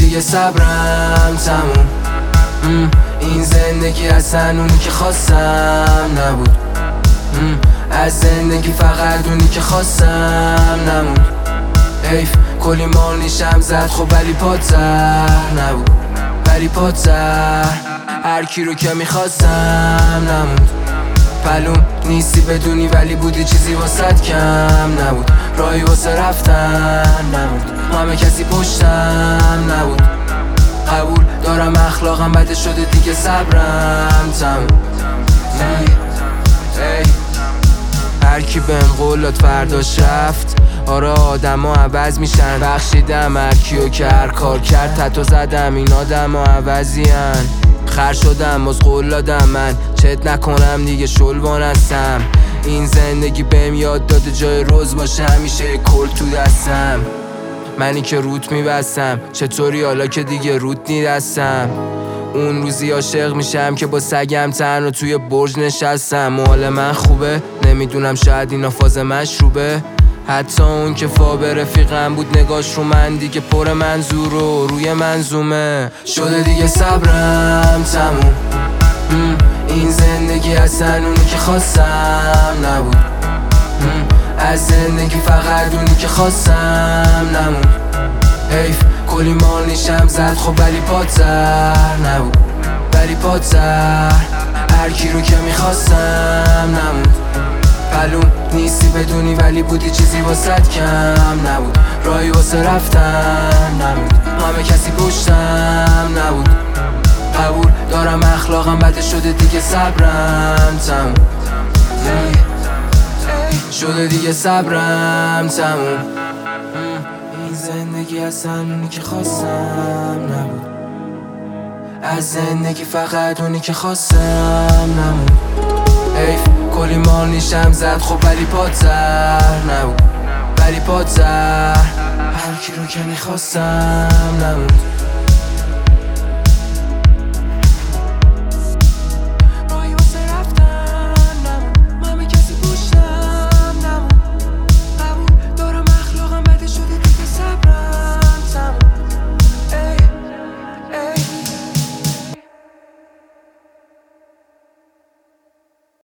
دیگه صبرم تموم. این زندگی اصلا اونی که خواستم نبود. از زندگی فقط اونی که خواستم نموند. حیف کلی مال نیشم زد خب ولی پات زهر نبود، ولی پات زهر. هر کی رو که میخواستم نموند. پلوم نیستی بدونی ولی بودی چیزی واسد کم نبود. راهی واسه رفتن نبود، همه کسی پشتم نبود. قبول دارم اخلاقم بده شده دیگه صبرم تموم. هر کی بهم قول داد فرداش رفت. آره آدم ها عوض میشن، بخشیدم هر کیو که هر کار کرد. تتو زدم این آدم ها عوضین. خر شدم باز قول دادم من چت نکنم دیگه شلوان هستم. این زندگی بهم یاد داده جای روز باشه همیشه کل تو دستم. منی که روت میبستم چطوری حالا که دیگه روت نیدستم. اون روزی عاشق میشم که با سگم تنها توی برج نشستم. حال من خوبه نمیدونم شاید اینا فاز مشروبه. حتی اون که فا رفیقم بود نگاش رو من دیگه پر منظور و روی منظومه شده دیگه صبرم تموم. این زندگی اصلا اونی که خواستم نبود. از زندگی فقط اونی که خواستم نموند. حیف کلی مال نیشم زد خب ولی پات زهر نبود، ولی پات زهر. هر کی رو که میخواستم نموند. پلوم نیستی بدونی ولی بودی چیزی واسد کم نبود. راهی واسه رفتن نبود، همه کسی پشتم نبود. قبول دارم اخلاقم بده شده دیگه صبرم تموم. شده دیگه صبرم تموم. این زندگی اصلا اونی که خواستم نبود. از زندگی فقط اونی که خواستم نموند. حیف کلی مال نیشم زد خب ولی پات زهر نبود، ولی پات زهر. هر کی رو که میخواستم نموند.